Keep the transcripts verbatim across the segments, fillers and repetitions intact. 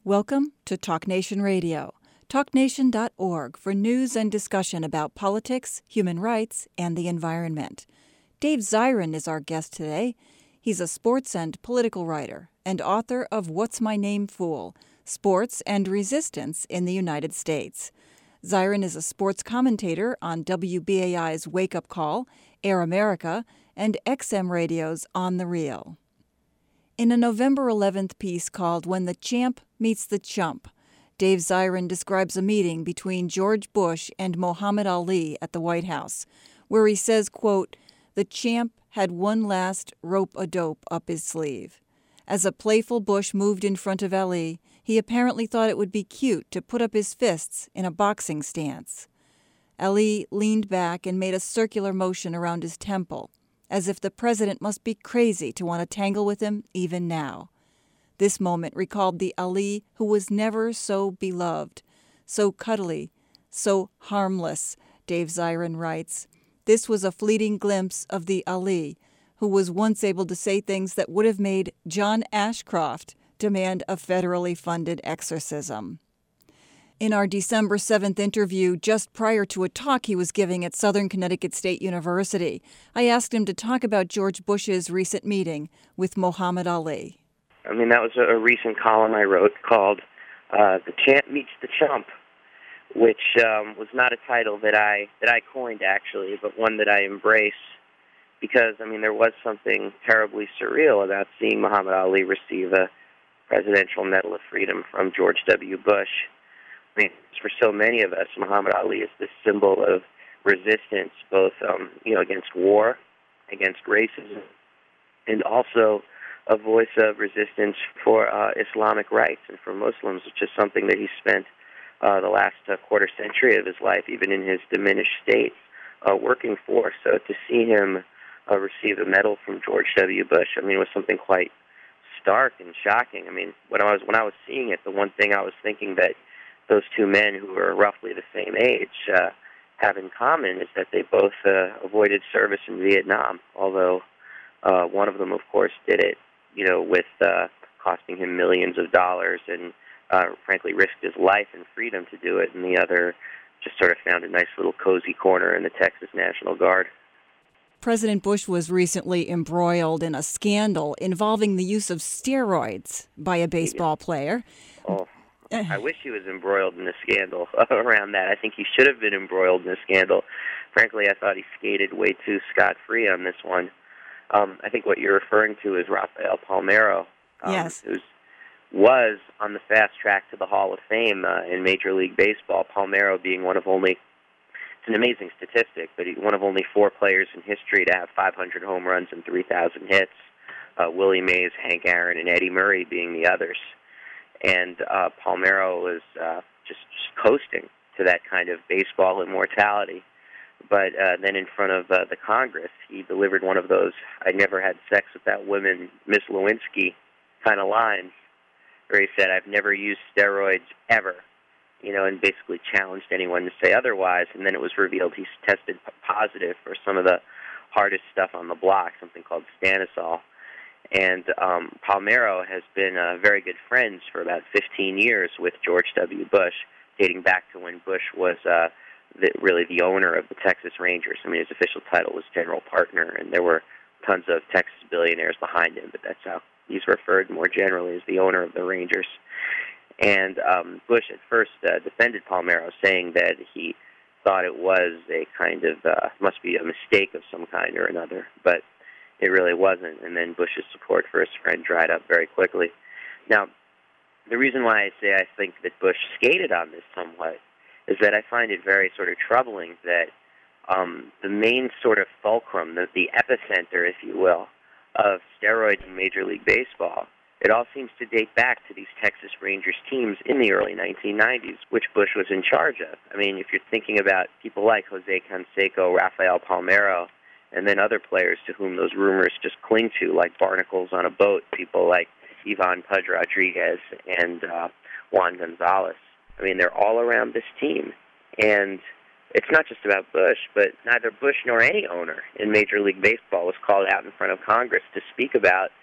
Welcome to Talk Nation Radio, talk nation dot org for news and discussion about politics, human rights, and the environment. Dave Zirin is our guest today. He's a sports and political writer and author of What's My Name, Fool? Sports and Resistance in the United States. Zirin is a sports commentator on W B A I's Wake Up Call, Air America, and X M Radio's On the Real. In a November eleventh piece called When the Champ Meets the Chump, Dave Zirin describes a meeting between George Bush and Muhammad Ali at the White House, where he says, quote, "The champ had one last rope-a-dope up his sleeve. As a playful Bush moved in front of Ali, he apparently thought it would be cute to put up his fists in a boxing stance. Ali leaned back and made a circular motion around his temple, as if the president must be crazy to want to tangle with him even now. This moment recalled the Ali who was never so beloved, so cuddly, so harmless," Dave Zirin writes. This was a fleeting glimpse of the Ali who was once able to say things that would have made John Ashcroft demand a federally funded exorcism. In our December seventh interview, just prior to a talk he was giving at Southern Connecticut State University, I asked him to talk about George Bush's recent meeting with Muhammad Ali. I mean, that was a, a recent column I wrote called uh, The Champ Meets the Chump, which um, was not a title that I that I coined, actually, but one that I embrace because, I mean, there was something terribly surreal about seeing Muhammad Ali receive a Presidential Medal of Freedom from George W. Bush. I mean, for so many of us, Muhammad Ali is this symbol of resistance, both um, you know, against war, against racism, and also a voice of resistance for uh, Islamic rights and for Muslims, which is something that he spent uh, the last uh, quarter century of his life, even in his diminished state, uh, working for. So to see him uh, receive a medal from George W. Bush, I mean, was something quite stark and shocking. I mean, when I was when I was seeing it, the one thing I was thinking that those two men, who are roughly the same age, uh, have in common is that they both uh, avoided service in Vietnam, although uh, one of them, of course, did it, you know, with uh, costing him millions of dollars and, uh, frankly, risked his life and freedom to do it, and the other just sort of found a nice little cozy corner in the Texas National Guard. President Bush was recently embroiled in a scandal involving the use of steroids by a baseball player. Oh. I wish he was embroiled in a scandal around that. I think he should have been embroiled in a scandal. Frankly, I thought he skated way too scot-free on this one. Um, I think what you're referring to is Rafael Palmeiro, um, yes. who was on the fast track to the Hall of Fame uh, in Major League Baseball. Palmeiro being one of only, it's an amazing statistic, but he, one of only four players in history to have five hundred home runs and three thousand hits, uh, Willie Mays, Hank Aaron, and Eddie Murray being the others. And uh, Palmeiro was uh, just, just coasting to that kind of baseball immortality. But uh, then in front of uh, the Congress, he delivered one of those "I never had sex with that woman, Miss Lewinsky" kind of lines, where he said, "I've never used steroids ever," you know, and basically challenged anyone to say otherwise. And then it was revealed he's tested positive for some of the hardest stuff on the block, something called Stanisol. And um, Palmeiro has been uh, very good friends for about fifteen years with George W. Bush, dating back to when Bush was uh, the, really the owner of the Texas Rangers. I mean, his official title was general partner, and there were tons of Texas billionaires behind him, but that's how he's referred more generally as the owner of the Rangers. And um, Bush at first uh, defended Palmeiro, saying that he thought it was a kind of, uh, must be a mistake of some kind or another, but it really wasn't, and then Bush's support for his friend dried up very quickly. Now, the reason why I say I think that Bush skated on this somewhat is that I find it very sort of troubling that um, the main sort of fulcrum, the, the epicenter, if you will, of steroids in Major League Baseball, it all seems to date back to these Texas Rangers teams in the early nineteen nineties, which Bush was in charge of. I mean, if you're thinking about people like Jose Canseco, Rafael Palmeiro, and then other players to whom those rumors just cling to, like barnacles on a boat, people like Ivan Pudge Rodriguez and uh, Juan Gonzalez. I mean, they're all around this team. And it's not just about Bush, but neither Bush nor any owner in Major League Baseball was called out in front of Congress to speak about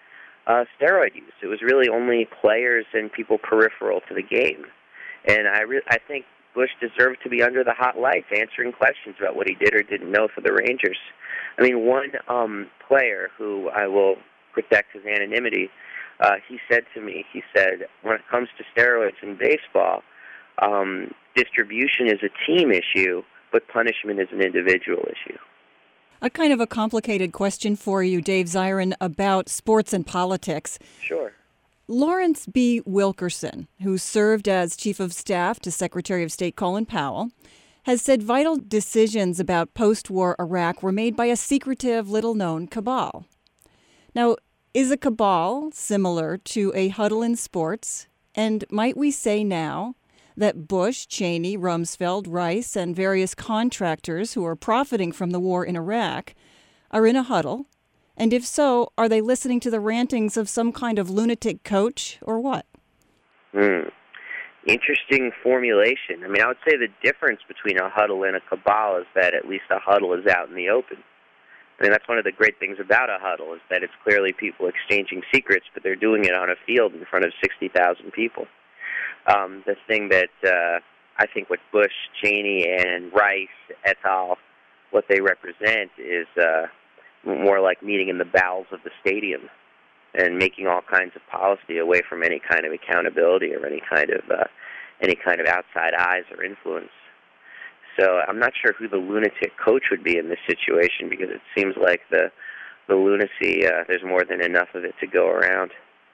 uh, steroid use. It was really only players and people peripheral to the game. And I, re- I think Bush deserved to be under the hot lights, answering questions about what he did or didn't know for the Rangers. I mean, one um, player who I will protect his anonymity, uh, he said to me, he said, when it comes to steroids in baseball, um, distribution is a team issue, but punishment is an individual issue. A kind of a complicated question for you, Dave Zirin, about sports and politics. Sure. Lawrence B. Wilkerson, who served as Chief of Staff to Secretary of State Colin Powell, has said vital decisions about post-war Iraq were made by a secretive, little-known cabal. Now, is a cabal similar to a huddle in sports? And might we say now that Bush, Cheney, Rumsfeld, Rice, and various contractors who are profiting from the war in Iraq are in a huddle? And if so, are they listening to the rantings of some kind of lunatic coach or what? Hmm. Interesting formulation. I mean, I would say the difference between a huddle and a cabal is that at least a huddle is out in the open. I mean, that's one of the great things about a huddle is that it's clearly people exchanging secrets, but they're doing it on a field in front of sixty thousand people. Um, the thing that uh, I think what Bush, Cheney, and Rice et al., what they represent is uh, more like meeting in the bowels of the stadium and making all kinds of policy away from any kind of accountability or any kind of uh, any kind of outside eyes or influence. So I'm not sure who the lunatic coach would be in this situation because it seems like the the lunacy, uh, there's more than enough of it to go around.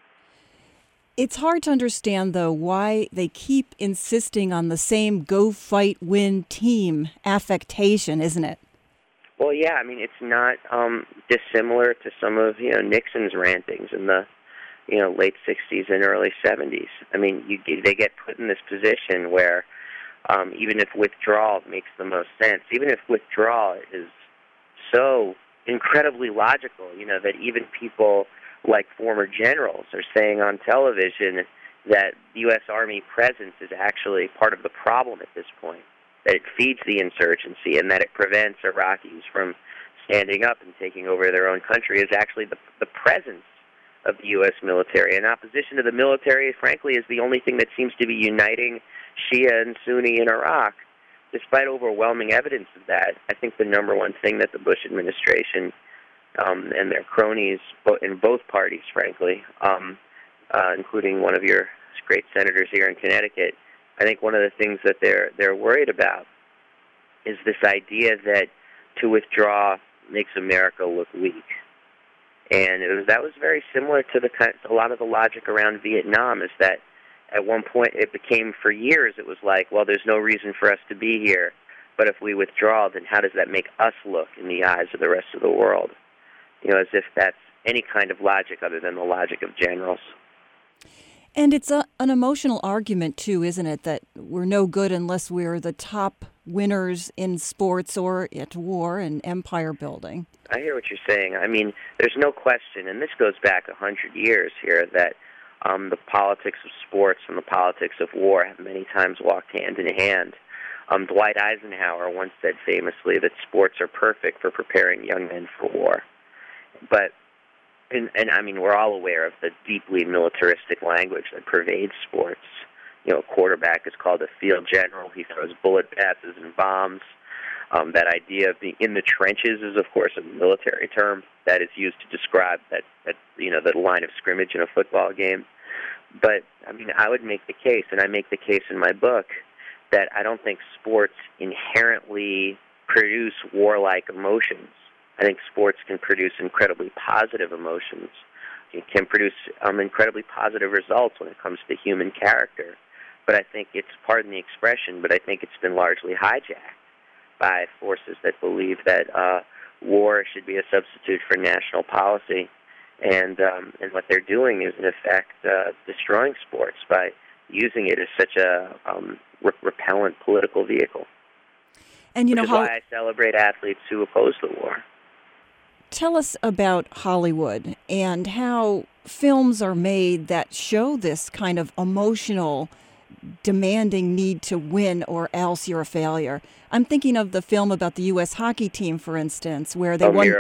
It's hard to understand, though, why they keep insisting on the same go, fight, win team affectation, isn't it? Well, yeah, I mean, it's not um, dissimilar to some of, you know, Nixon's rantings in the, you know, late sixties and early seventies. I mean, you, they get put in this position where um, even if withdrawal makes the most sense, even if withdrawal is so incredibly logical, you know, that even people like former generals are saying on television that the U S Army presence is actually part of the problem at this point, that it feeds the insurgency and that it prevents Iraqis from standing up and taking over their own country is actually the, the presence of the U S military. And opposition to the military, frankly, is the only thing that seems to be uniting Shia and Sunni in Iraq. Despite overwhelming evidence of that, I think the number one thing that the Bush administration um, and their cronies in both parties, frankly, um, uh, including one of your great senators here in Connecticut, I think one of the things that they're they're worried about is this idea that to withdraw makes America look weak, and it was, that was very similar to the kind, a lot of the logic around Vietnam. Is that at one point it became for years it was like, well, there's no reason for us to be here, but if we withdraw, then how does that make us look in the eyes of the rest of the world? You know, as if that's any kind of logic other than the logic of generals. And it's a, an emotional argument, too, isn't it, that we're no good unless we're the top winners in sports or at war and empire building. I hear what you're saying. I mean, there's no question, and this goes back a hundred years here, that um, the politics of sports and the politics of war have many times walked hand in hand. Um, Dwight Eisenhower once said famously that sports are perfect for preparing young men for war. But And, and I mean, we're all aware of the deeply militaristic language that pervades sports. You know, a quarterback is called a field general. He throws bullet passes and bombs. Um, that idea of being in the trenches is, of course, a military term that is used to describe that, that you know, the line of scrimmage in a football game. But, I mean, I would make the case, and I make the case in my book, that I don't think sports inherently produce warlike emotions. I think sports can produce incredibly positive emotions. It can produce um, incredibly positive results when it comes to human character. But I think it's, pardon the expression, but I think it's been largely hijacked by forces that believe that uh, war should be a substitute for national policy. And um, and what they're doing is, in effect, uh, destroying sports by using it as such a um, re- repellent political vehicle. And you know Which is how why I celebrate athletes who oppose the war. Tell us about Hollywood and how films are made that show this kind of emotional, demanding need to win or else you're a failure. I'm thinking of the film about the U S hockey team, for instance, where they oh, won. Miracle.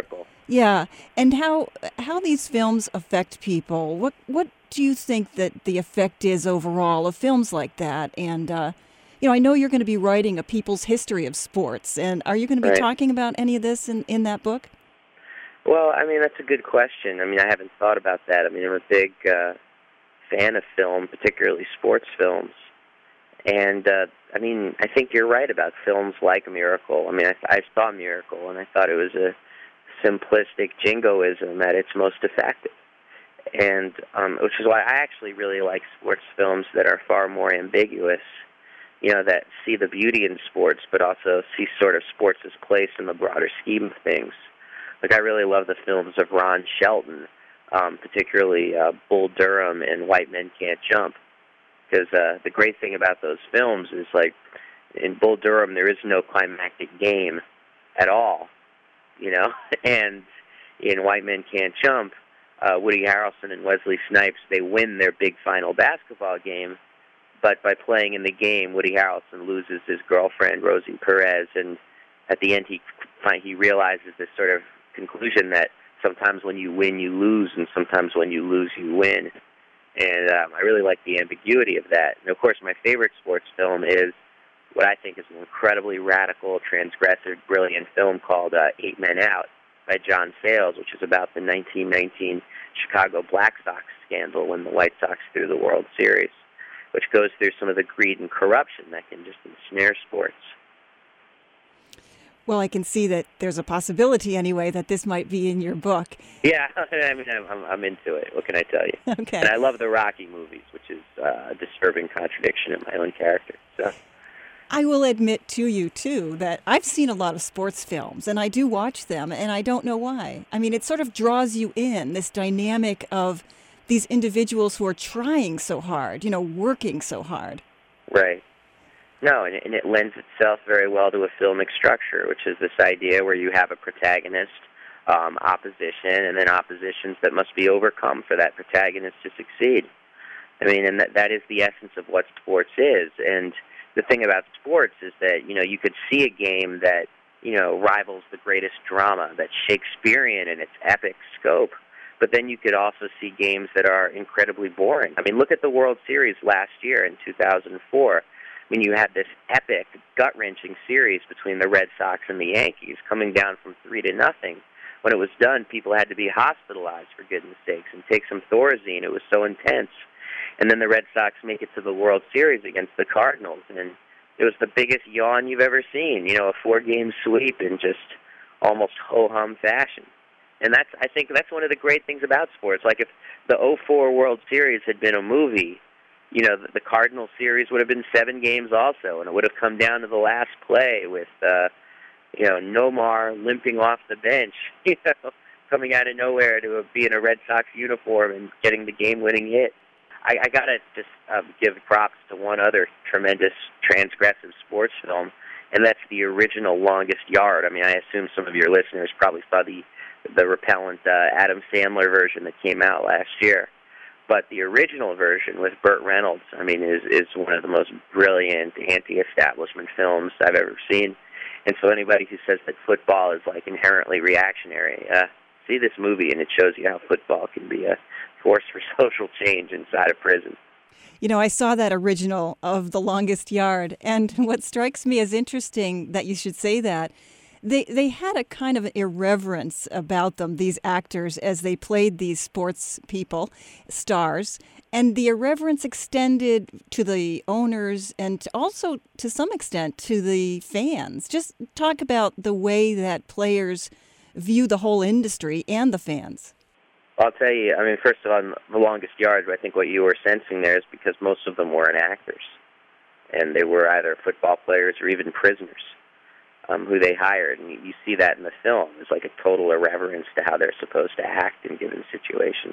Yeah, and how how these films affect people. What what do you think that the effect is overall of films like that? And uh, you know, I know you're going to be writing a people's history of sports, and are you going to be Right. talking about any of this in, in that book? Well, I mean, that's a good question. I mean, I haven't thought about that. I mean, I'm a big uh, fan of film, particularly sports films. And, uh, I mean, I think you're right about films like Miracle. I mean, I, I saw Miracle, and I thought it was a simplistic jingoism at its most effective. And um, which is why I actually really like sports films that are far more ambiguous, you know, that see the beauty in sports, but also see sort of sports' place in the broader scheme of things. Like, I really love the films of Ron Shelton, um, particularly uh, Bull Durham and White Men Can't Jump. Because uh, the great thing about those films is, like, in Bull Durham, there is no climactic game at all, you know? And in White Men Can't Jump, uh, Woody Harrelson and Wesley Snipes, they win their big final basketball game, but by playing in the game, Woody Harrelson loses his girlfriend, Rosie Perez, and at the end he he realizes this sort of conclusion that sometimes when you win, you lose, and sometimes when you lose, you win. And um, I really like the ambiguity of that. And, of course, my favorite sports film is what I think is an incredibly radical, transgressive, brilliant film called uh, Eight Men Out by John Sayles, which is about the nineteen nineteen Chicago Black Sox scandal when the White Sox threw the World Series, which goes through some of the greed and corruption that can just ensnare sports. Well, I can see that there's a possibility, anyway, that this might be in your book. Yeah, I mean, I'm, I'm into it. What can I tell you? Okay. And I love the Rocky movies, which is uh, a disturbing contradiction in my own character. So. I will admit to you, too, that I've seen a lot of sports films, and I do watch them, and I don't know why. I mean, it sort of draws you in, this dynamic of these individuals who are trying so hard, you know, working so hard. Right. No, and it, and it lends itself very well to a filmic structure, which is this idea where you have a protagonist, um, opposition, and then oppositions that must be overcome for that protagonist to succeed. I mean, and that that is the essence of what sports is. And the thing about sports is that, you know, you could see a game that, you know, rivals the greatest drama, that's Shakespearean in its epic scope. But then you could also see games that are incredibly boring. I mean, look at the World Series last year in two thousand four. I mean, you had this epic, gut-wrenching series between the Red Sox and the Yankees coming down from three to nothing. When it was done, people had to be hospitalized, for goodness sakes, and take some Thorazine. It was so intense. And then the Red Sox make it to the World Series against the Cardinals, and it was the biggest yawn you've ever seen, you know, a four-game sweep in just almost ho-hum fashion. And that's, I think that's one of the great things about sports. Like, if the oh four World Series had been a movie, you know, the Cardinal series would have been seven games also, and it would have come down to the last play with, uh, you know, Nomar limping off the bench, you know, coming out of nowhere to be in a Red Sox uniform and getting the game-winning hit. I, I got to just um, give props to one other tremendous transgressive sports film, and that's the original Longest Yard. I mean, I assume some of your listeners probably saw the, the repellent uh, Adam Sandler version that came out last year. But the original version with Burt Reynolds, I mean, is is one of the most brilliant anti-establishment films I've ever seen. And so anybody who says that football is, like, inherently reactionary, uh, see this movie, and it shows you how football can be a force for social change inside a prison. You know, I saw that original of The Longest Yard, and what strikes me as interesting that you should say that, They they had a kind of irreverence about them, these actors, as they played these sports people, stars. And the irreverence extended to the owners and also, to some extent, to the fans. Just talk about the way that players view the whole industry and the fans. I'll tell you, I mean, first of all, The Longest Yard, I think what you were sensing there is because most of them weren't actors. And they were either football players or even prisoners. Um, who they hired, and you, you see that in the film. There's like a total irreverence to how they're supposed to act in given situations.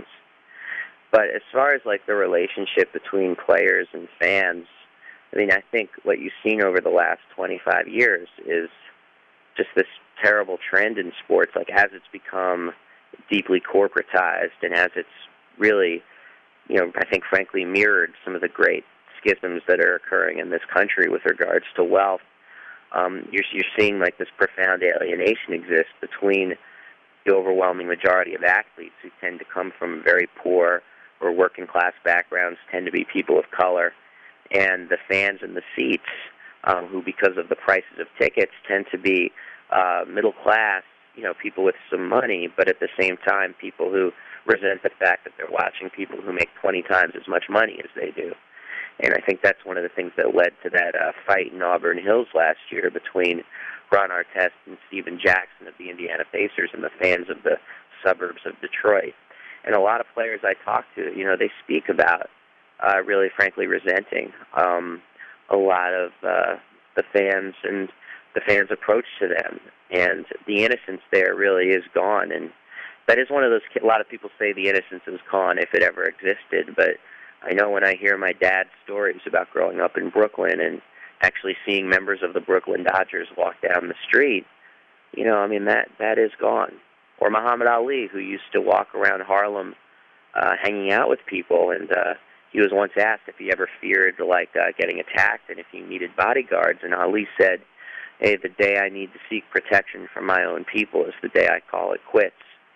But as far as like the relationship between players and fans, I mean, I think what you've seen over the last twenty-five years is just this terrible trend in sports, like as it's become deeply corporatized and as it's really, you know, I think frankly mirrored some of the great schisms that are occurring in this country with regards to wealth. Um, you're, you're seeing like this profound alienation exist between the overwhelming majority of athletes who tend to come from very poor or working class backgrounds tend to be people of color, and the fans in the seats, um, who because of the prices of tickets tend to be uh, middle class, you know, people with some money, but at the same time people who resent the fact that they're watching people who make twenty times as much money as they do. And I think that's one of the things that led to that uh, fight in Auburn Hills last year between Ron Artest and Steven Jackson of the Indiana Pacers and the fans of the suburbs of Detroit. And a lot of players I talk to, you know, they speak about uh, really, frankly, resenting um, a lot of uh, the fans and the fans' approach to them. And the innocence there really is gone. And that is one of those, a lot of people say the innocence is gone if it ever existed, but I know when I hear my dad's stories about growing up in Brooklyn and actually seeing members of the Brooklyn Dodgers walk down the street, you know, I mean, that that is gone. Or Muhammad Ali, who used to walk around Harlem uh, hanging out with people, and uh, he was once asked if he ever feared, like, uh, getting attacked and if he needed bodyguards, and Ali said, hey, the day I need to seek protection from my own people is the day I call it quits.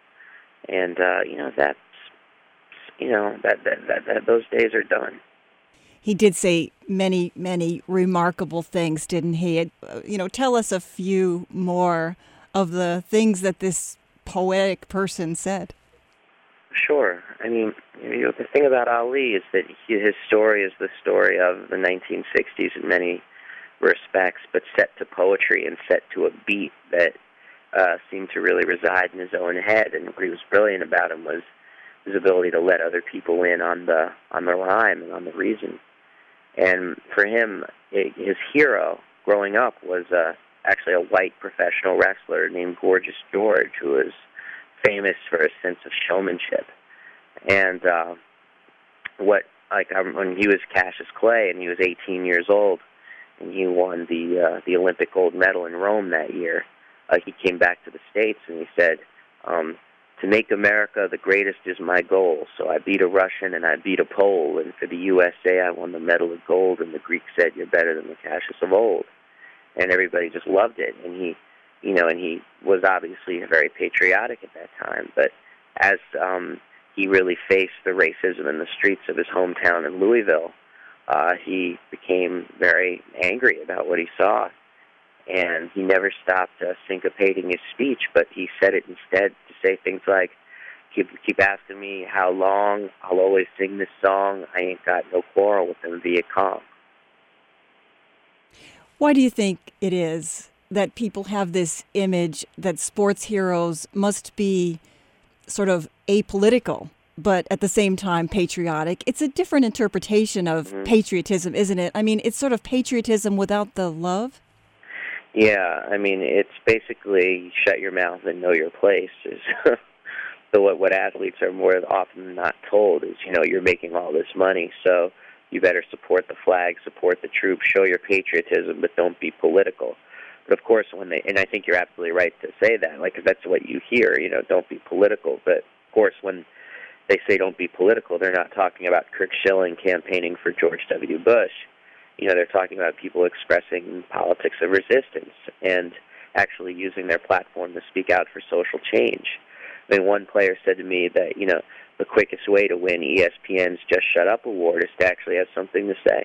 And, uh, you know, that's, you know, that, that, that, that those days are done. He did say many, many remarkable things, didn't he? It, uh, you know, tell us a few more of the things that this poetic person said. Sure. I mean, you know, the thing about Ali is that he, his story is the story of the nineteen sixties in many respects, but set to poetry and set to a beat that uh, seemed to really reside in his own head. And what he was brilliant about him was his ability to let other people in on the on the rhyme and on the reason. And for him, it, his hero growing up was uh, actually a white professional wrestler named Gorgeous George, who was famous for his sense of showmanship. And uh, what, like, um, when he was Cassius Clay and he was eighteen years old, and he won the uh, the Olympic gold medal in Rome that year, uh, he came back to the States and he said, um, to make America the greatest is my goal. So I beat a Russian and I beat a Pole, and for the U S A I won the medal of gold, and the Greeks said, you're better than the Cassius of old. And everybody just loved it, and he, you know, and he was obviously very patriotic at that time, but as um, he really faced the racism in the streets of his hometown in Louisville, uh, he became very angry about what he saw, and he never stopped uh, syncopating his speech, but he said it instead to say things like, keep, keep asking me how long, I'll always sing this song, I ain't got no quarrel with them Viet Cong. Why do you think it is that people have this image that sports heroes must be sort of apolitical, but at the same time patriotic? It's a different interpretation of mm-hmm. patriotism, isn't it? I mean, it's sort of patriotism without the love? Yeah, I mean, it's basically shut your mouth and know your place. Is so what, what athletes are more often than not told is, you know, you're making all this money, so you better support the flag, support the troops, show your patriotism, but don't be political. But of course, when they, and I think you're absolutely right to say that, like, 'cause that's what you hear, you know, don't be political. But of course, when they say don't be political, they're not talking about Kirk Schilling campaigning for George W. Bush. You know, they're talking about people expressing politics of resistance and actually using their platform to speak out for social change. I mean, one player said to me that, you know, the quickest way to win E S P N's Just Shut Up award is to actually have something to say.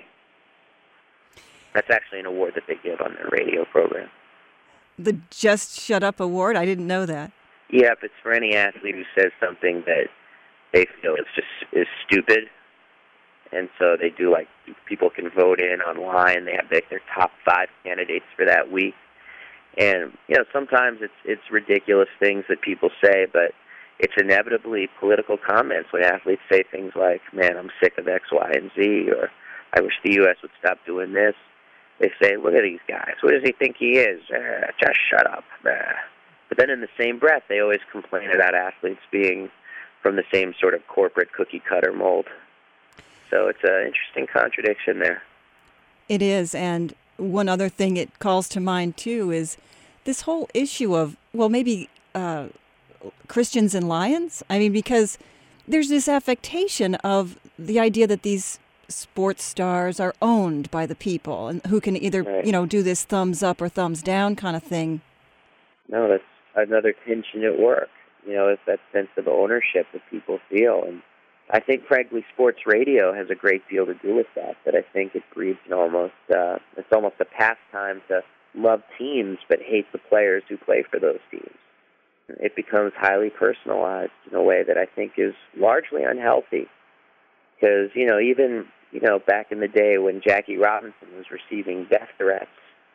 That's actually an award that they give on their radio program. The Just Shut Up award? I didn't know that. Yeah, if it's for any athlete who says something that they feel is just is stupid. And so they do, like, people can vote in online. They have like, their top five candidates for that week. And, you know, sometimes it's it's ridiculous things that people say, but it's inevitably political comments when athletes say things like, man, I'm sick of X, Y, and Z, or I wish the U S would stop doing this. They say, look at these guys. What does he think he is? Uh, just shut up. Uh. But then in the same breath, they always complain about athletes being from the same sort of corporate cookie-cutter mold. So it's an interesting contradiction there. It is, and one other thing it calls to mind, too, is this whole issue of, well, maybe uh, Christians and lions? I mean, because there's this affectation of the idea that these sports stars are owned by the people and who can either, right. you know, do this thumbs up or thumbs down kind of thing. No, that's another tension at work. You know, it's that sense of ownership that people feel. And I think, frankly, sports radio has a great deal to do with that, that I think it breeds an almost, uh, it's almost a pastime to love teams but hate the players who play for those teams. It becomes highly personalized in a way that I think is largely unhealthy. Because, you know, even, you know, back in the day when Jackie Robinson was receiving death threats,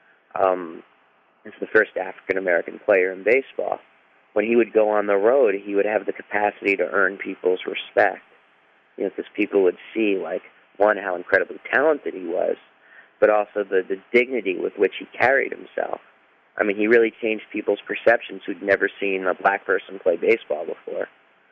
um, as the first African-American player in baseball, when he would go on the road, he would have the capacity to earn people's respect. You know, because people would see, like, one, how incredibly talented he was, but also the, the dignity with which he carried himself. I mean, he really changed people's perceptions who'd never seen a black person play baseball before.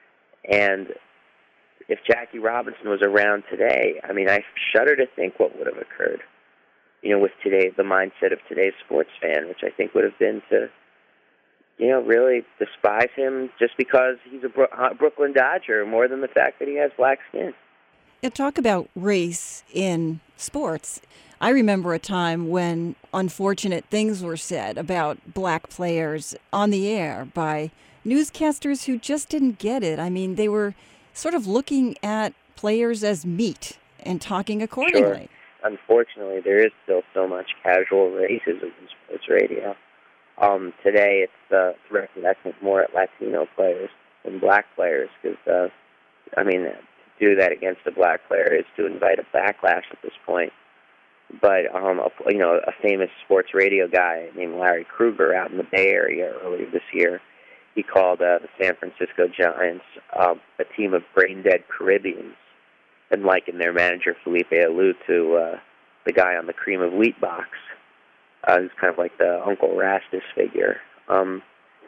And if Jackie Robinson was around today, I mean, I shudder to think what would have occurred, you know, with today, the mindset of today's sports fan, which I think would have been to, you know, really despise him just because he's a Bro- Brooklyn Dodger more than the fact that he has black skin. Yeah, talk about race in sports. I remember a time when unfortunate things were said about black players on the air by newscasters who just didn't get it. I mean, they were sort of looking at players as meat and talking accordingly. Sure. Unfortunately, there is still so much casual racism in sports radio. Um, today, it's uh, directed, I think, more at Latino players than black players because, uh, I mean, to do that against a black player is to invite a backlash at this point. But, um, a, you know, a famous sports radio guy named Larry Krueger out in the Bay Area earlier this year, he called uh, the San Francisco Giants um, a team of brain-dead Caribbeans and likened their manager, Felipe Alou, to uh, the guy on the Cream of Wheat box, uh, who's kind of like the Uncle Rastus figure. Um,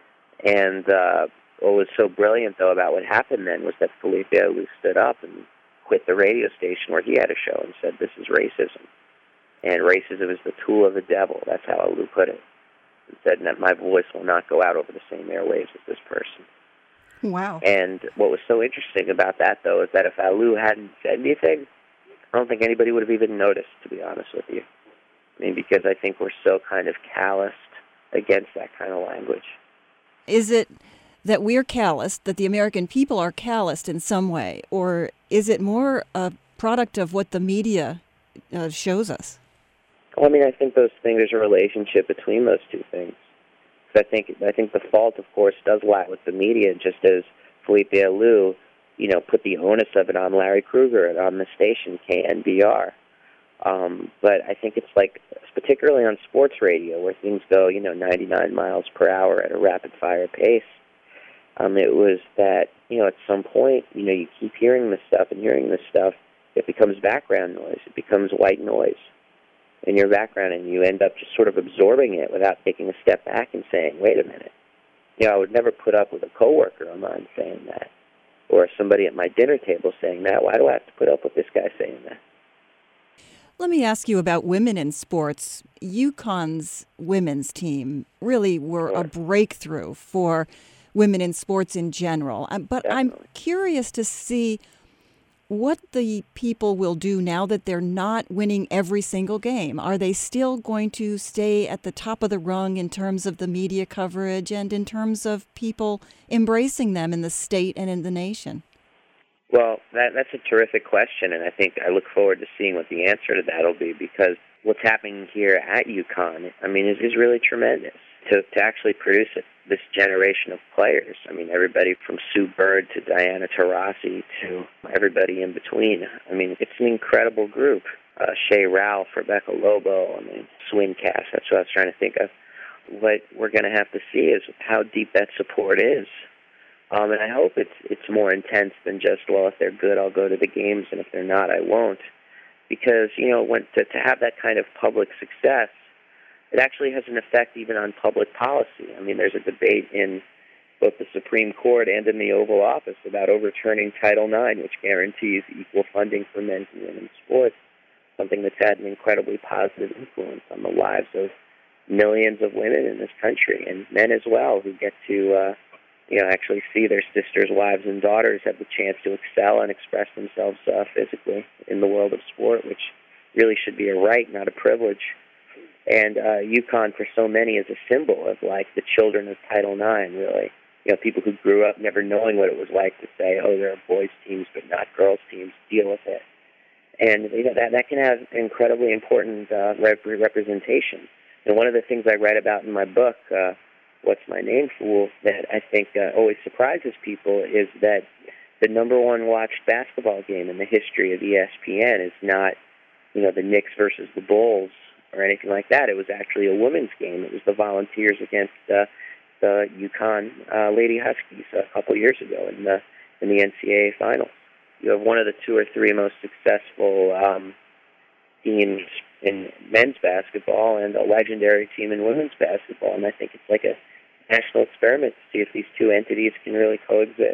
and uh, what was so brilliant, though, about what happened then was that Felipe Alou stood up and quit the radio station where he had a show and said, "This is racism. And racism is the tool of the devil." That's how Alou put it. And said that my voice will not go out over the same airwaves as this person. Wow. And what was so interesting about that, though, is that if Alou hadn't said anything, I don't think anybody would have even noticed, to be honest with you. I mean, because I think we're so kind of calloused against that kind of language. Is it that we're calloused, that the American people are calloused in some way, or is it more a product of what the media uh, shows us? Well, I mean, I think those things, there's a relationship between those two things. I think I think the fault, of course, does lie with the media, just as Felipe Alou, you know, put the onus of it on Larry Krueger and on the station K N B R. Um, but I think it's like, particularly on sports radio, where things go, you know, ninety-nine miles per hour at a rapid-fire pace, um, it was that, you know, at some point, you know, you keep hearing this stuff and hearing this stuff, it becomes background noise. It becomes white noise in your background, and you end up just sort of absorbing it without taking a step back and saying, wait a minute. You know, I would never put up with a coworker of mine saying that, or somebody at my dinner table saying that. Why do I have to put up with this guy saying that? Let me ask you about women in sports. UConn's women's team really were Sure. a breakthrough for women in sports in general. Um, But Definitely. I'm curious to see what the people will do now that they're not winning every single game. Are they still going to stay at the top of the rung in terms of the media coverage and in terms of people embracing them in the state and in the nation? Well, that, that's a terrific question, and I think I look forward to seeing what the answer to that will be, because what's happening here at UConn, I mean, is, is really tremendous. To, to actually produce it, this generation of players, I mean, everybody from Sue Bird to Diana Taurasi to everybody in between. I mean, it's an incredible group. Uh, Shea Ralph, Rebecca Lobo, I mean, Swincast, that's what I was trying to think of. What we're going to have to see is how deep that support is. Um, and I hope it's it's more intense than just, well, if they're good, I'll go to the games, and if they're not, I won't. Because, you know, when to, to have that kind of public success, it actually has an effect even on public policy. I mean, there's a debate in both the Supreme Court and in the Oval Office about overturning Title nine, which guarantees equal funding for men's and women's sports, something that's had an incredibly positive influence on the lives of millions of women in this country, and men as well, who get to uh, you know, actually see their sisters, wives, and daughters have the chance to excel and express themselves uh, physically in the world of sport, which really should be a right, not a privilege. And uh, UConn, for so many, is a symbol of, like, the children of Title nine, really. you know, people who grew up never knowing what it was like to say, oh, there are boys teams but not girls teams, deal with it. And you know, that, that can have incredibly important uh, rep- representation. And one of the things I write about in my book, uh, What's My Name, Fool, that I think uh, always surprises people is that the number one watched basketball game in the history of E S P N is not, you know, the Knicks versus the Bulls or anything like that. It was actually a women's game. It was the Volunteers against uh, the UConn uh, Lady Huskies a couple years ago in the in the N C double A finals. You have one of the two or three most successful um, teams in men's basketball and a legendary team in women's basketball, and I think it's like a national experiment to see if these two entities can really coexist.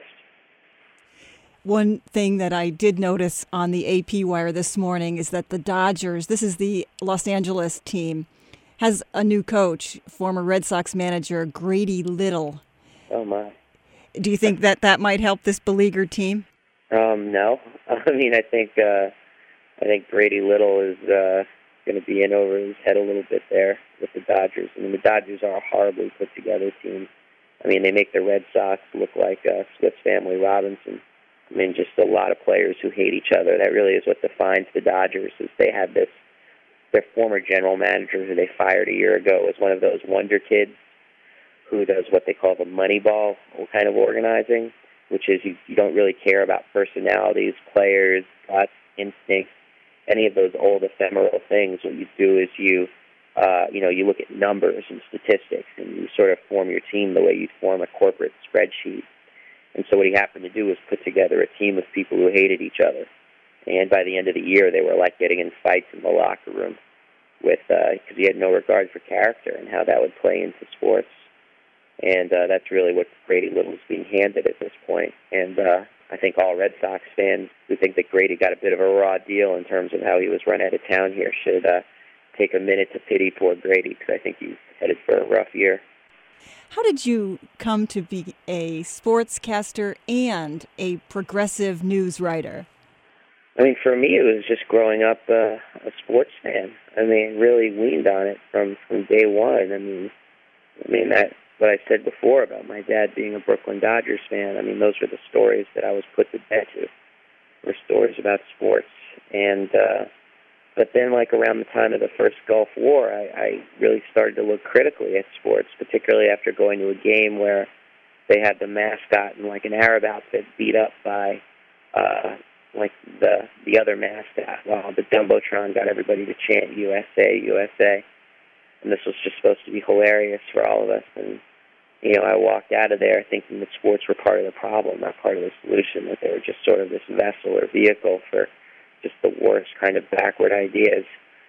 One thing that I did notice on the A P Wire this morning is that the Dodgers, this is the Los Angeles team, has a new coach, former Red Sox manager Grady Little. Oh, my. Do you think that that might help this beleaguered team? Um, no. I mean, I think uh, I think Grady Little is uh, going to be in over his head a little bit there with the Dodgers. I mean, the Dodgers are a horribly put-together team. I mean, they make the Red Sox look like uh, Swiss Family Robinson. I mean, just a lot of players who hate each other. That really is what defines the Dodgers, is they had this, their former general manager who they fired a year ago was one of those wonder kids who does what they call the money ball kind of organizing, which is you, you don't really care about personalities, players, guts, instincts, any of those old ephemeral things. What you do is you, uh, you know, you look at numbers and statistics, and you sort of form your team the way you'd form a corporate spreadsheet. And so what he happened to do was put together a team of people who hated each other. And by the end of the year, they were like getting in fights in the locker room with because uh, he had no regard for character and how that would play into sports. And uh, that's really what Grady Little is being handed at this point. And uh, I think all Red Sox fans who think that Grady got a bit of a raw deal in terms of how he was run out of town here should uh, take a minute to pity poor Grady, because I think he's headed for a rough year. How did you come to be a sportscaster and a progressive news writer? I mean, for me, it was just growing up uh, a sports fan. I mean, really weaned on it from, from day one. I mean, I mean that what I said before about my dad being a Brooklyn Dodgers fan. I mean, those were the stories that I was put to bed to, were stories about sports. And uh, but then, like around the time of the first Gulf War, I, I really started to look critically at sports, particularly after going to a game where they had the mascot in like an Arab outfit beat up by uh, like the the other mascot, while the Jumbotron got everybody to chant U S A, U S A. And this was just supposed to be hilarious for all of us. And, you know, I walked out of there thinking that sports were part of the problem, not part of the solution, that they were just sort of this vessel or vehicle for just the worst kind of backward ideas.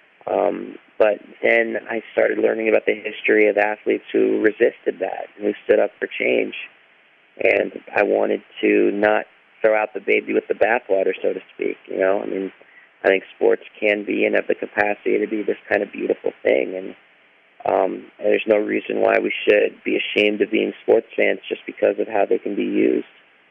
Um, but then I started learning about the history of athletes who resisted that and who stood up for change. And I wanted to not throw out the baby with the bathwater, so to speak. You know, I mean, I think sports can be and have the capacity to be this kind of beautiful thing. And Um, and there's no reason why we should be ashamed of being sports fans just because of how they can be used.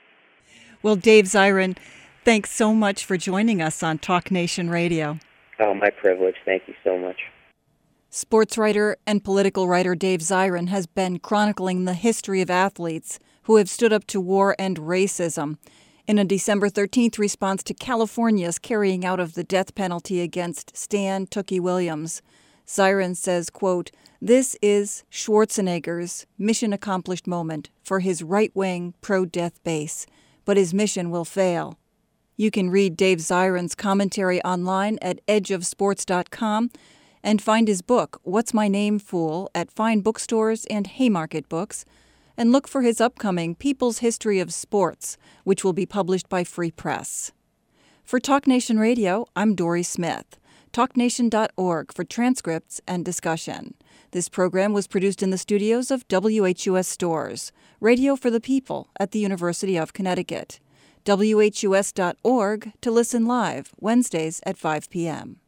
Well, Dave Zirin, thanks so much for joining us on Talk Nation Radio. Oh, my privilege. Thank you so much. Sports writer and political writer Dave Zirin has been chronicling the history of athletes who have stood up to war and racism in a December thirteenth response to California's carrying out of the death penalty against Stan Tookie Williams. Zirin says, quote, "This is Schwarzenegger's mission accomplished moment for his right-wing pro-death base, but his mission will fail." You can read Dave Zirin's commentary online at edge of sports dot com and find his book, What's My Name, Fool, at fine bookstores and Haymarket Books, and look for his upcoming People's History of Sports, which will be published by Free Press. For Talk Nation Radio, I'm Dory Smith. talk nation dot org for transcripts and discussion. This program was produced in the studios of W H U S Stores, Radio for the People at the University of Connecticut. W H U S dot org to listen live Wednesdays at five p.m.